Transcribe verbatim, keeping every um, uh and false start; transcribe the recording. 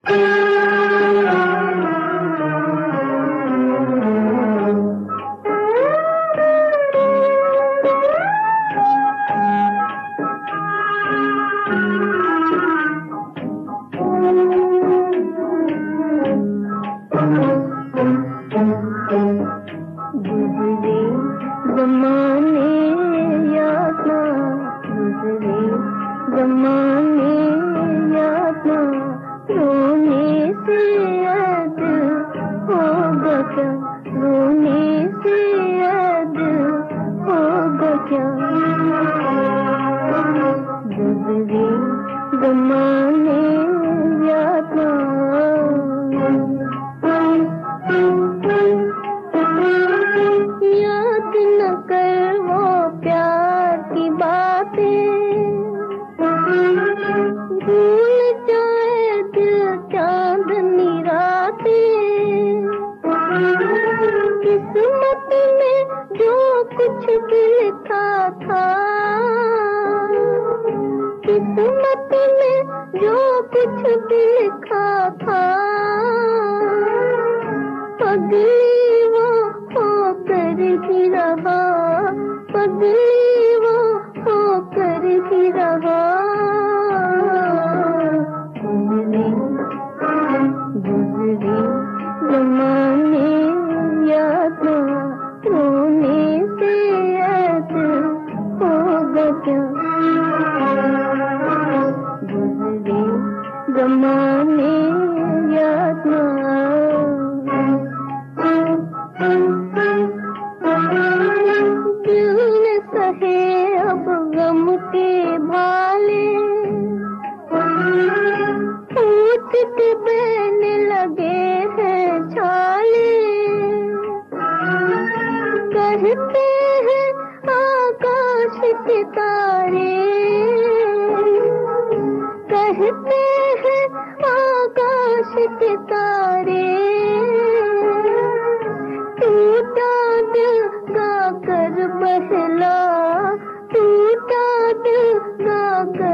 गुजरे ज़माने याद ना, गुजरे ज़माने याद ना, रोने से याद होगा क्या, रोने से याद होगा क्या। गुजरे ज़माने याद ना, याद न कर वो प्यार की बातें, भूल जाए दिल चांदनी रातें। किस्मत में जो कुछ भी लिखा था, किस्मत में जो कुछ भी लिखा था, पगली वो होकर ही रहा, पगली वो होकर ही रहा। गुजरे गुजरे ज़माने याद ना, रोने से याद होगा क्या। गुजरे ज़माने याद ना, दिल न सहे अब गम के भाले, फूट के बहने लगे हैं छाले। कहते हैं आकाश के तारे, कहते हैं आकाश के तारे, टूटा दिल गा कर बहला, टूटा दिल गा कर